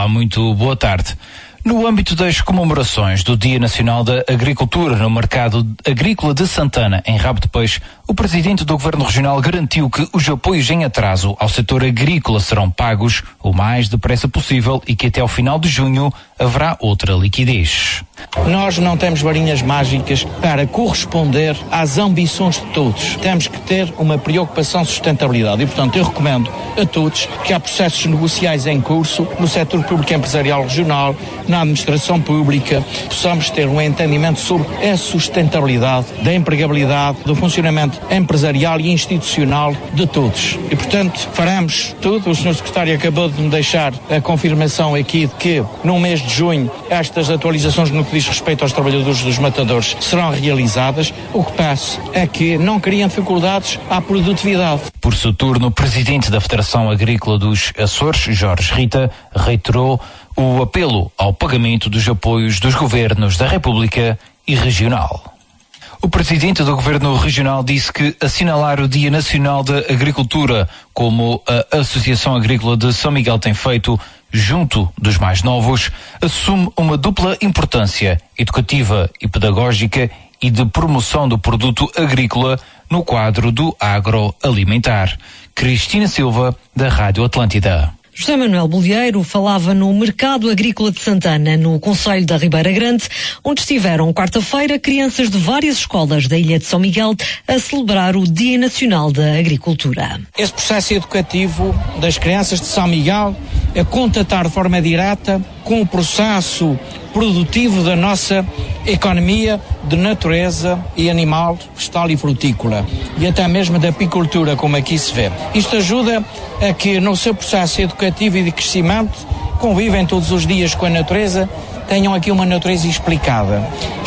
Olá, muito boa tarde. No âmbito das comemorações do Dia Nacional da Agricultura no Mercado Agrícola de Santana, em Rabo de Peixe, o Presidente do Governo Regional garantiu que os apoios em atraso ao setor agrícola serão pagos o mais depressa possível e que até ao final de junho haverá outra liquidez. Nós não temos varinhas mágicas para corresponder às ambições de todos. Temos que ter uma preocupação de sustentabilidade e, portanto, eu recomendo a todos que há processos negociais em curso no setor público empresarial regional, na administração pública, possamos ter um entendimento sobre a sustentabilidade da empregabilidade, do funcionamento empresarial e institucional de todos. E, portanto, faremos tudo. O Sr. Secretário acabou de me deixar a confirmação aqui de que, no mês de junho, estas atualizações no que diz respeito aos trabalhadores dos matadores serão realizadas. O que passa é que não criam dificuldades à produtividade. Por seu turno, o Presidente da Federação Agrícola dos Açores, Jorge Rita, reiterou o apelo ao pagamento dos apoios dos governos da República e regional. O Presidente do Governo Regional disse que assinalar o Dia Nacional da Agricultura, como a Associação Agrícola de São Miguel tem feito, junto dos mais novos, assume uma dupla importância educativa e pedagógica e de promoção do produto agrícola no quadro do agroalimentar. Cristina Silva, da Rádio Atlântida. José Manuel Bolieiro falava no Mercado Agrícola de Santana, no concelho da Ribeira Grande, onde estiveram quarta-feira crianças de várias escolas da Ilha de São Miguel a celebrar o Dia Nacional da Agricultura. Esse processo educativo das crianças de São Miguel é contatar de forma direta com o processo produtivo da nossa economia de natureza e animal, vegetal e frutícola, e até mesmo da apicultura, como aqui se vê. Isto ajuda a que no seu processo educativo e de crescimento convivem todos os dias com a natureza, tenham aqui uma natureza explicada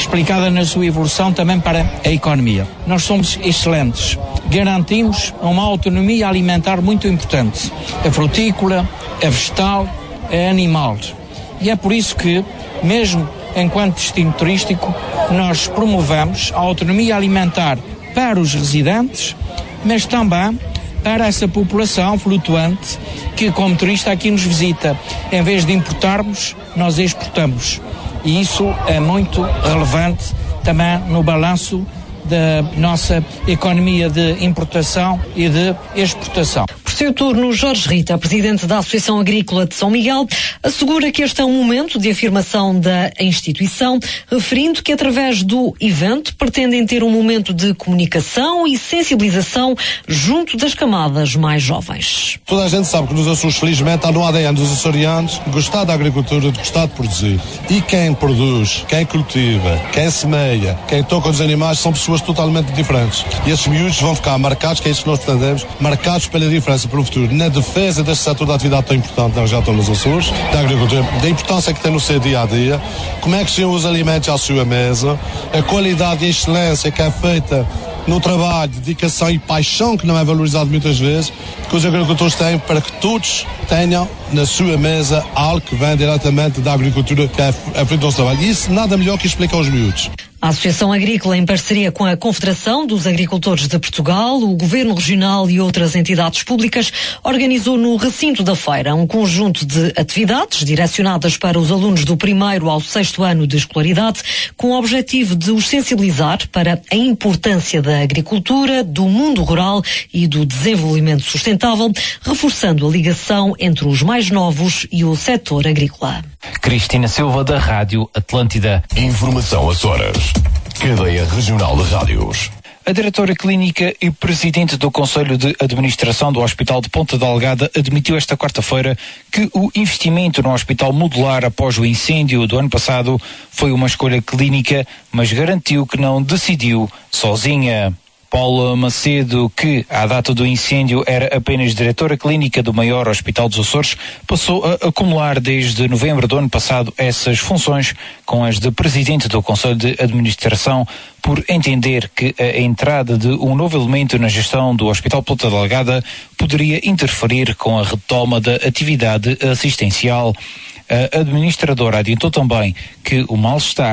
na sua evolução também para a economia. Nós somos excelentes, garantimos uma autonomia alimentar muito importante, a frutícola, a vegetal, a animal. E é por isso que, mesmo enquanto destino turístico, nós promovemos a autonomia alimentar para os residentes, mas também para essa população flutuante que, como turista, aqui nos visita. Em vez de importarmos, nós exportamos. E isso é muito relevante também no balanço da nossa economia de importação e de exportação. Por seu turno, Jorge Rita, presidente da Associação Agrícola de São Miguel, assegura que este é um momento de afirmação da instituição, referindo que através do evento pretendem ter um momento de comunicação e sensibilização junto das camadas mais jovens. Toda a gente sabe que nos Açores, felizmente, há no ADN dos açorianos gostar da agricultura, de gostar de produzir. E quem produz, quem cultiva, quem semeia, quem toca os animais são pessoas totalmente diferentes. E esses miúdos vão ficar marcados, que é isso que nós pretendemos, marcados pela diferença para o futuro, na defesa deste setor da atividade tão importante, nós já estamos nos Açores, da agricultura, da importância que tem no seu dia a dia, como é que chegam os alimentos à sua mesa, a qualidade e a excelência que é feita no trabalho, dedicação e paixão que não é valorizado muitas vezes, que os agricultores têm para que todos tenham na sua mesa algo que vem diretamente da agricultura, que é fruto do nosso trabalho. E isso nada melhor que explicar aos miúdos. A Associação Agrícola, em parceria com a Confederação dos Agricultores de Portugal, o Governo Regional e outras entidades públicas, organizou no recinto da feira um conjunto de atividades direcionadas para os alunos do 1º ao 6º ano de escolaridade, com o objetivo de os sensibilizar para a importância da agricultura, do mundo rural e do desenvolvimento sustentável, reforçando a ligação entre os mais novos e o setor agrícola. Cristina Silva, da Rádio Atlântida. Informação Açores. Cadeia Regional de Rádios. A diretora clínica e presidente do Conselho de Administração do Hospital de Ponta Delgada admitiu esta quarta-feira que o investimento no hospital modular após o incêndio do ano passado foi uma escolha clínica, mas garantiu que não decidiu sozinha. Paula Macedo, que à data do incêndio era apenas diretora clínica do maior hospital dos Açores, passou a acumular desde novembro do ano passado essas funções com as de presidente do Conselho de Administração, por entender que a entrada de um novo elemento na gestão do Hospital Ponta Delgada poderia interferir com a retoma da atividade assistencial. A administradora adiantou também que o mal-estar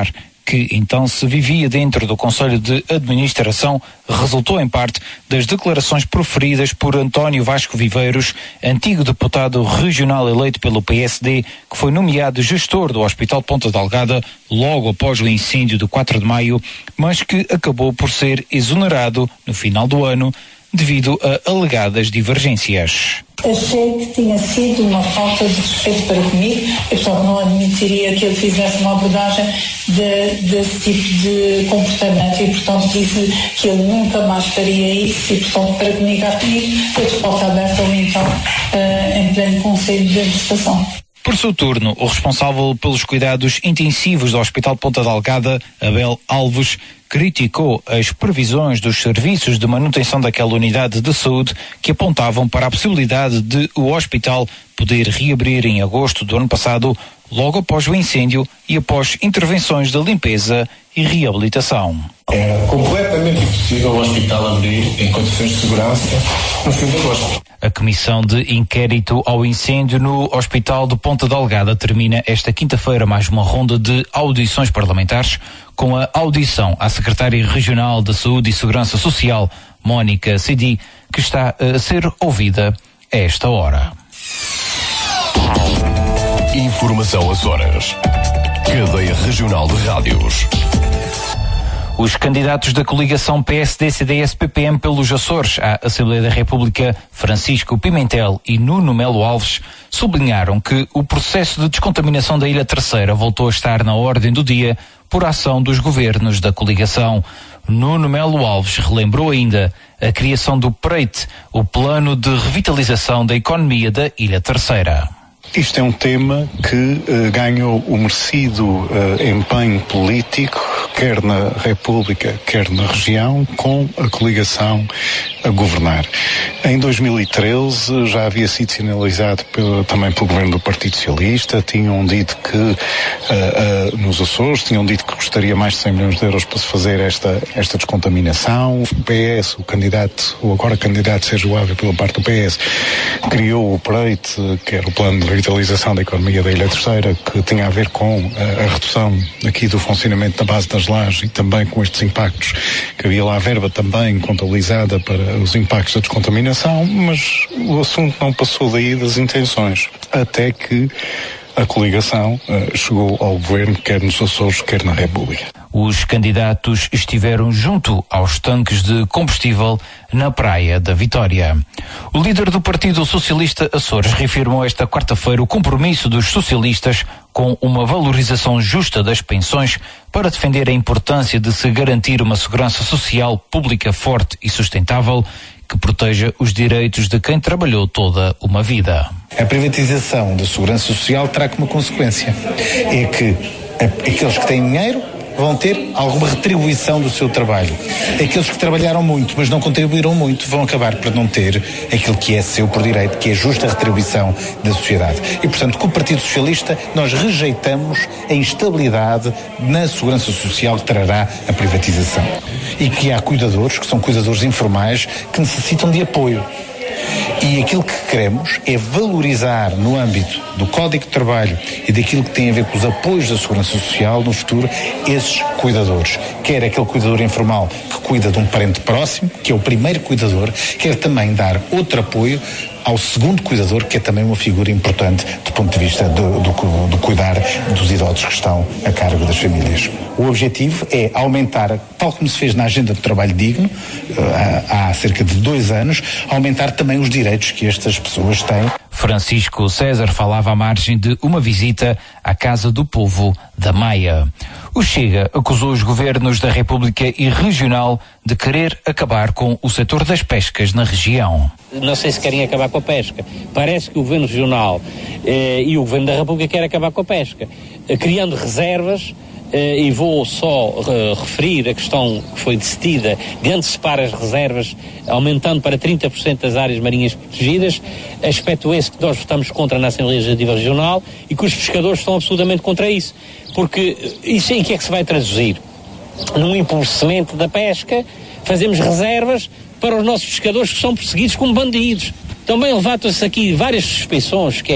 que então se vivia dentro do Conselho de Administração resultou em parte das declarações proferidas por António Vasco Viveiros, antigo deputado regional eleito pelo PSD, que foi nomeado gestor do Hospital de Ponta Delgada logo após o incêndio do 4 de maio, mas que acabou por ser exonerado no final do ano devido a alegadas divergências. Achei que tinha sido uma falta de respeito para comigo e, portanto, não admitiria que ele fizesse uma abordagem desse tipo de comportamento e, portanto, disse que ele nunca mais faria isso e, portanto, para comunicar comigo, foi de porta aberta ou então em pleno Conselho de Administração. Por seu turno, o responsável pelos cuidados intensivos do Hospital de Ponta Delgada, Abel Alves, criticou as previsões dos serviços de manutenção daquela unidade de saúde que apontavam para a possibilidade de o hospital poder reabrir em agosto do ano passado, logo após o incêndio e após intervenções de limpeza e reabilitação. Era completamente impossível o hospital abrir em condições de segurança no fim de agosto. A comissão de inquérito ao incêndio no Hospital de Ponta Delgada termina esta quinta-feira mais uma ronda de audições parlamentares, com a audição à secretária regional de Saúde e Segurança Social, Mónica Sidi, que está a ser ouvida a esta hora. Informação Açores. Cadeia Regional de Rádios. Os candidatos da coligação PSD-CDS-PPM pelos Açores à Assembleia da República, Francisco Pimentel e Nuno Melo Alves, sublinharam que o processo de descontaminação da Ilha Terceira voltou a estar na ordem do dia por ação dos governos da coligação. Nuno Melo Alves relembrou ainda a criação do PREIT, o Plano de Revitalização da Economia da Ilha Terceira. Isto é um tema que ganhou o merecido empenho político, quer na República, quer na região, com a coligação a governar. Em 2013 já havia sido sinalizado também pelo governo do Partido Socialista, tinham dito que nos Açores, tinham dito que gostaria mais de 100 milhões de euros para se fazer esta descontaminação. O PS, o agora candidato Sérgio Ávila pela parte do PS, criou o PREIT, que era o Plano de Revitalização da Economia da Ilha Terceira, que tinha a ver com a redução aqui do funcionamento da base das lajes e também com estes impactos, que havia lá a verba também contabilizada para os impactos da descontaminação, mas o assunto não passou daí das intenções, até que a coligação chegou ao governo, quer nos Açores, quer na República. Os candidatos estiveram junto aos tanques de combustível na Praia da Vitória. O líder do Partido Socialista Açores reafirmou esta quarta-feira o compromisso dos socialistas com uma valorização justa das pensões para defender a importância de se garantir uma segurança social pública forte e sustentável que proteja os direitos de quem trabalhou toda uma vida. A privatização da segurança social terá como consequência é que aqueles que têm dinheiro vão ter alguma retribuição do seu trabalho. Aqueles que trabalharam muito, mas não contribuíram muito, vão acabar por não ter aquilo que é seu por direito, que é a justa retribuição da sociedade. E, portanto, com o Partido Socialista, nós rejeitamos a instabilidade na segurança social que trará a privatização. E que há cuidadores, que são cuidadores informais, que necessitam de apoio. E aquilo que queremos é valorizar no âmbito do Código de Trabalho e daquilo que tem a ver com os apoios da Segurança Social no futuro, esses cuidadores. Quer aquele cuidador informal que cuida de um parente próximo, que é o primeiro cuidador, quer também dar outro apoio ao segundo cuidador, que é também uma figura importante do ponto de vista do cuidar dos idosos que estão a cargo das famílias. O objetivo é aumentar, tal como se fez na Agenda do Trabalho Digno, há cerca de 2 anos, aumentar também os direitos que estas pessoas têm. Francisco César falava à margem de uma visita à Casa do Povo da Maia. O Chega acusou os governos da República e regional de querer acabar com o setor das pescas na região. Não sei se querem acabar com a pesca. Parece que o governo regional e o governo da República querem acabar com a pesca, criando reservas. E vou só referir a questão que foi decidida de antecipar as reservas, aumentando para 30% das áreas marinhas protegidas, aspecto esse que nós votamos contra na Assembleia Legislativa Regional e que os pescadores estão absolutamente contra isso, porque isso em que é que se vai traduzir? Num empobrecimento da pesca, fazemos reservas para os nossos pescadores que são perseguidos como bandidos. Também levantam-se aqui várias suspeições, que é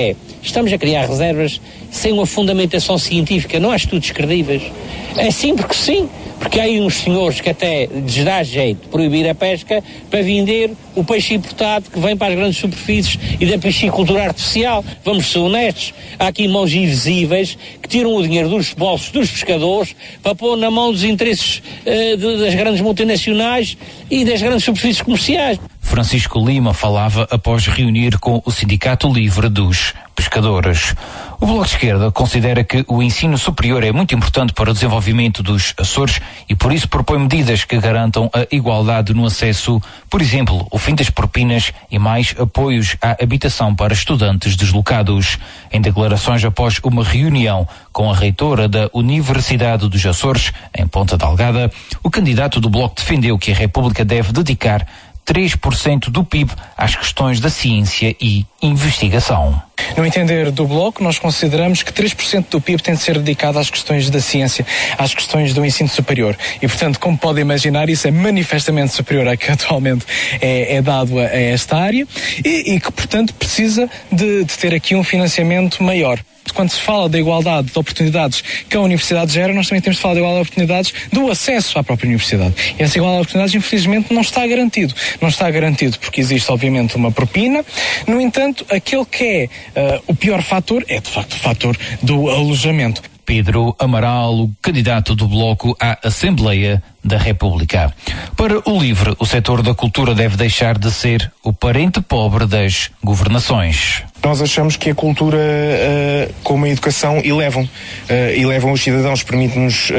Estamos a criar reservas sem uma fundamentação científica, não há estudos credíveis. É sim porque sim, porque há aí uns senhores que até lhes dá jeito de proibir a pesca para vender o peixe importado que vem para as grandes superfícies e da piscicultura artificial. Vamos ser honestos, há aqui mãos invisíveis que tiram o dinheiro dos bolsos dos pescadores para pôr na mão dos interesses das grandes multinacionais e das grandes superfícies comerciais. Francisco Lima falava após reunir com o Sindicato Livre dos Pescadores. O Bloco de Esquerda considera que o ensino superior é muito importante para o desenvolvimento dos Açores e por isso propõe medidas que garantam a igualdade no acesso, por exemplo, o fim das propinas e mais apoios à habitação para estudantes deslocados. Em declarações após uma reunião com a reitora da Universidade dos Açores, em Ponta Delgada, o candidato do Bloco defendeu que a República deve dedicar 3% do PIB às questões da ciência e investigação. No entender do Bloco, nós consideramos que 3% do PIB tem de ser dedicado às questões da ciência, às questões do ensino superior. E, portanto, como podem imaginar, isso é manifestamente superior a que atualmente é dado a esta área e que, portanto, precisa de ter aqui um financiamento maior. Quando se fala da igualdade de oportunidades que a universidade gera, nós também temos de falar da igualdade de oportunidades do acesso à própria universidade. E essa igualdade de oportunidades, infelizmente, não está garantido. Não está garantido porque existe, obviamente, uma propina. No entanto, aquele que é o pior fator é, de facto, o fator do alojamento. Pedro Amaral, o candidato do Bloco à Assembleia da República. Para o LIVRE, o setor da cultura deve deixar de ser o parente pobre das governações. Nós achamos que a cultura, como a educação, elevam os cidadãos, permite-nos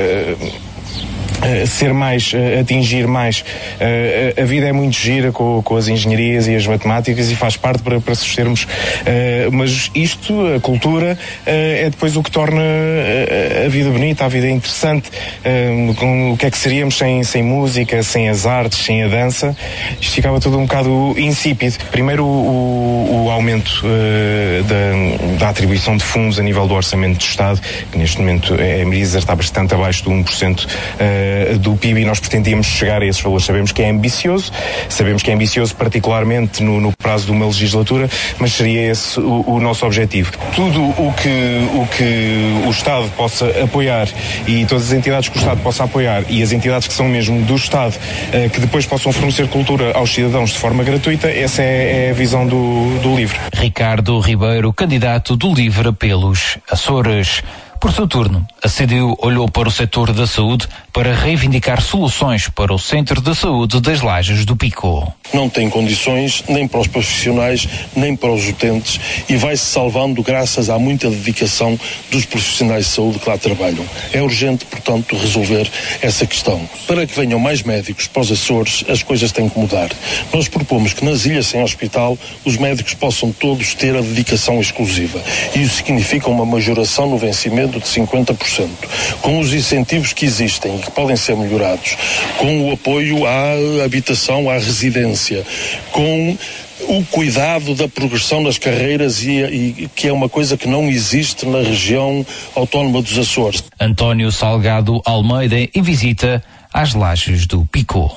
ser mais, atingir mais. A vida é muito gira com as engenharias e as matemáticas e faz parte para sustermos, mas isto, a cultura, é depois o que torna a vida bonita, a vida interessante. O que é que seríamos sem música, sem as artes, sem a dança? Isto ficava tudo um bocado insípido. Primeiro o aumento da atribuição de fundos a nível do orçamento do Estado, que neste momento a Marisa está bastante abaixo do 1% do PIB e nós pretendíamos chegar a esses valores. Sabemos que é ambicioso particularmente no prazo de uma legislatura, mas seria esse o nosso objetivo. Tudo o que o Estado possa apoiar e todas as entidades que o Estado possa apoiar e as entidades que são mesmo do Estado, que depois possam fornecer cultura aos cidadãos de forma gratuita, essa é a visão do LIVRE. Ricardo Ribeiro, candidato do LIVRE pelos Açores. Por seu turno, a CDU olhou para o setor da saúde para reivindicar soluções para o Centro de Saúde das Lajes do Pico. Não tem condições nem para os profissionais, nem para os utentes e vai-se salvando graças à muita dedicação dos profissionais de saúde que lá trabalham. É urgente, portanto, resolver essa questão. Para que venham mais médicos para os Açores, as coisas têm que mudar. Nós propomos que nas ilhas sem hospital os médicos possam todos ter a dedicação exclusiva. E isso significa uma majoração no vencimento de 50%, com os incentivos que existem e que podem ser melhorados, com o apoio à habitação, à residência, com o cuidado da progressão das carreiras e que é uma coisa que não existe na região autónoma dos Açores. António Salgado Almeida em visita às Lajes do Pico.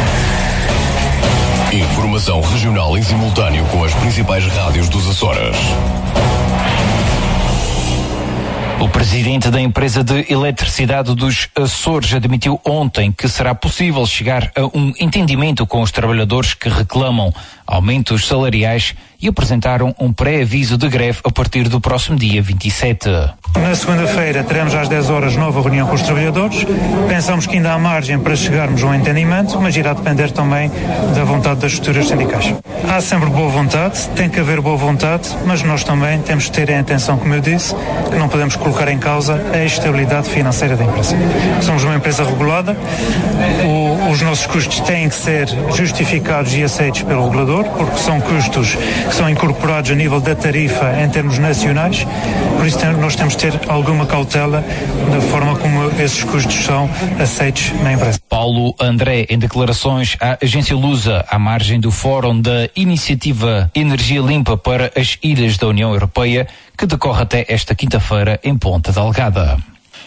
Informação regional em simultâneo com as principais rádios dos Açores. O presidente da empresa de eletricidade dos Açores admitiu ontem que será possível chegar a um entendimento com os trabalhadores que reclamam aumentos salariais e apresentaram um pré-aviso de greve a partir do próximo dia 27. Na segunda-feira teremos às 10 horas nova reunião com os trabalhadores. Pensamos que ainda há margem para chegarmos a um entendimento, mas irá depender também da vontade das estruturas sindicais. Há sempre boa vontade, tem que haver boa vontade, mas nós também temos que ter em atenção, como eu disse, que não podemos colocar em causa a estabilidade financeira da empresa. Somos uma empresa regulada, os nossos custos têm que ser justificados e aceitos pelo regulador, porque são custos que são incorporados a nível da tarifa em termos nacionais, por isso nós temos de ter alguma cautela da forma como esses custos são aceitos na empresa. Paulo André, em declarações à agência Lusa, à margem do Fórum da Iniciativa Energia Limpa para as Ilhas da União Europeia, que decorre até esta quinta-feira em Ponta Delgada.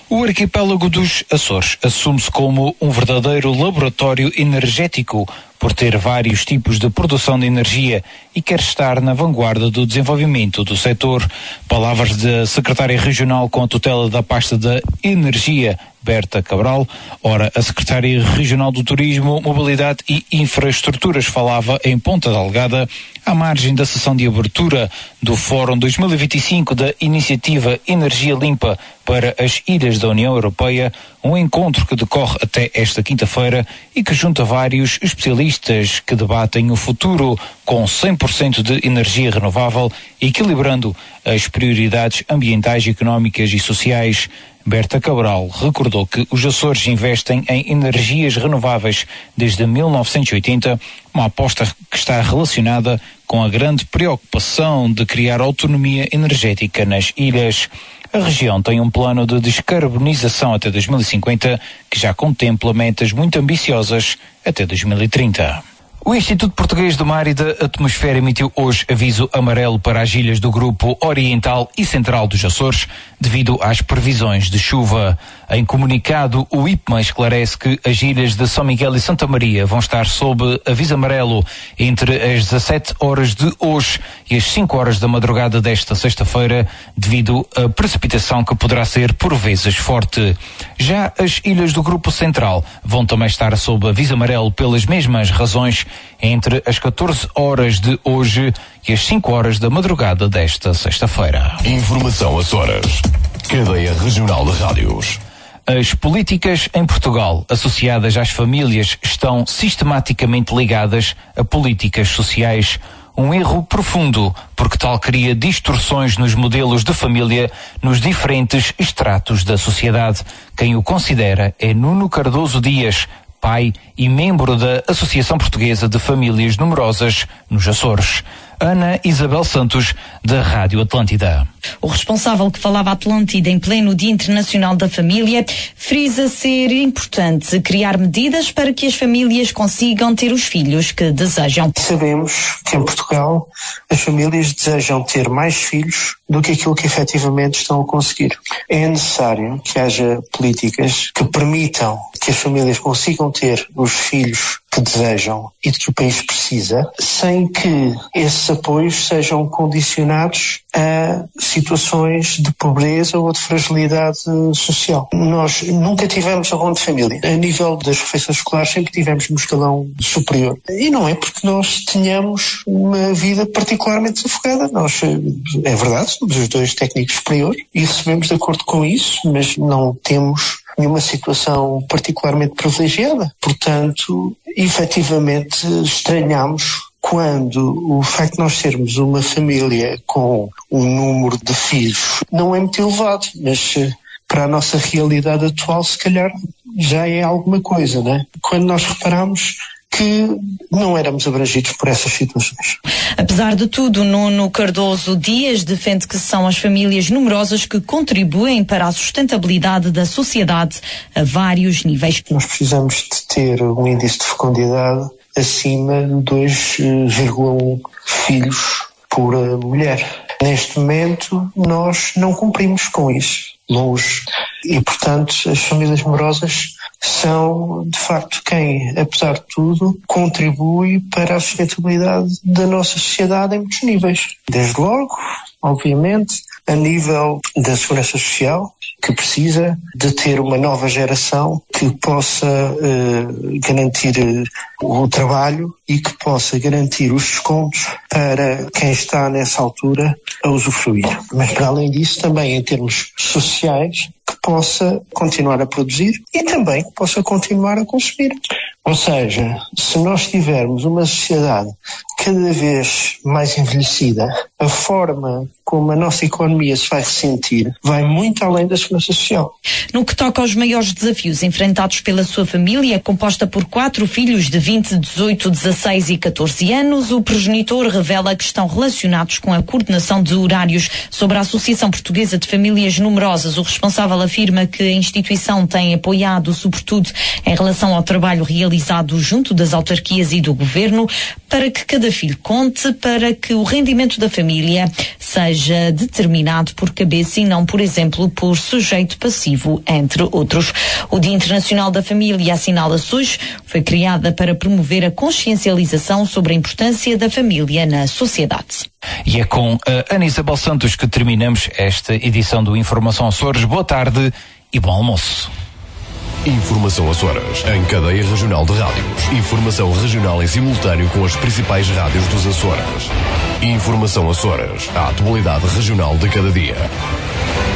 O arquipélago dos Açores assume-se como um verdadeiro laboratório energético por ter vários tipos de produção de energia e quer estar na vanguarda do desenvolvimento do setor. Palavras da secretária regional com a tutela da pasta da Energia, Berta Cabral. Ora, a secretária regional do Turismo, Mobilidade e Infraestruturas falava em Ponta Delgada, à margem da sessão de abertura do Fórum 2025 da Iniciativa Energia Limpa para as Ilhas da União Europeia, um encontro que decorre até esta quinta-feira e que junta vários especialistas que debatem o futuro com 100% de energia renovável, equilibrando as prioridades ambientais, económicas e sociais. Berta Cabral recordou que os Açores investem em energias renováveis desde 1980, uma aposta que está relacionada com a grande preocupação de criar autonomia energética nas ilhas. A região tem um plano de descarbonização até 2050 que já contempla metas muito ambiciosas até 2030. O Instituto Português do Mar e da Atmosfera emitiu hoje aviso amarelo para as ilhas do grupo oriental e central dos Açores, devido às previsões de chuva. Em comunicado, o IPMA esclarece que as ilhas de São Miguel e Santa Maria vão estar sob aviso amarelo entre as 17 horas de hoje e as 5 horas da madrugada desta sexta-feira, devido à precipitação que poderá ser por vezes forte. Já as ilhas do grupo central vão também estar sob aviso amarelo pelas mesmas razões, entre as 14 horas de hoje e as 5 horas da madrugada desta sexta-feira. Informação Açores. Cadeia Regional de Rádios. As políticas em Portugal associadas às famílias estão sistematicamente ligadas a políticas sociais. Um erro profundo, porque tal cria distorções nos modelos de família nos diferentes estratos da sociedade. Quem o considera é Nuno Cardoso Dias, pai e membro da Associação Portuguesa de Famílias Numerosas nos Açores. Ana Isabel Santos, da Rádio Atlântida. O responsável que falava à Atlântida em pleno Dia Internacional da Família frisa ser importante criar medidas para que as famílias consigam ter os filhos que desejam. Sabemos que em Portugal as famílias desejam ter mais filhos do que aquilo que efetivamente estão a conseguir. É necessário que haja políticas que permitam que as famílias consigam ter os filhos que desejam e de que o país precisa, sem que esses apoios sejam condicionados a situações de pobreza ou de fragilidade social. Nós nunca tivemos a ronda de família. A nível das refeições escolares sempre tivemos no escalão superior. E não é porque nós tenhamos uma vida particularmente desafogada. Nós, é verdade, somos os dois técnicos superiores e recebemos de acordo com isso, mas não temos nenhuma situação particularmente privilegiada. Portanto, efetivamente, estranhamos quando o facto de nós sermos uma família com um número de filhos não é muito elevado, mas para a nossa realidade atual, se calhar, já é alguma coisa, não é? Quando nós reparamos que não éramos abrangidos por essas situações. Apesar de tudo, Nuno Cardoso Dias defende que são as famílias numerosas que contribuem para a sustentabilidade da sociedade a vários níveis. Nós precisamos de ter um índice de fecundidade acima de 2,1 filhos por mulher. Neste momento, nós não cumprimos com isso, longe. E, portanto, as famílias numerosas são, de facto, quem, apesar de tudo, contribui para a sustentabilidade da nossa sociedade em muitos níveis. Desde logo, obviamente, a nível da segurança social, que precisa de ter uma nova geração que possa garantir o trabalho e que possa garantir os descontos para quem está nessa altura a usufruir. Mas, para além disso, também em termos sociais, que possa continuar a produzir e também que possa continuar a consumir. Ou seja, se nós tivermos uma sociedade cada vez mais envelhecida, a forma como a nossa economia se vai ressentir vai muito além da segurança social. No que toca aos maiores desafios enfrentados pela sua família, composta por 4 filhos de 20, 18, 16 e 14 anos, o progenitor revela que estão relacionados com a coordenação de horários. Sobre a Associação Portuguesa de Famílias Numerosas, o responsável afirma que a instituição tem apoiado, sobretudo, em relação ao trabalho realizado realizado junto das autarquias e do governo para que cada filho conte, para que o rendimento da família seja determinado por cabeça e não, por exemplo, por sujeito passivo, entre outros. O Dia Internacional da Família assinala-se hoje, foi criada para promover a consciencialização sobre a importância da família na sociedade. E é com a Ana Isabel Santos que terminamos esta edição do Informação Açores. Boa tarde e bom almoço. Informação Açores, em cadeia regional de rádios. Informação regional em simultâneo com as principais rádios dos Açores. Informação Açores, a atualidade regional de cada dia.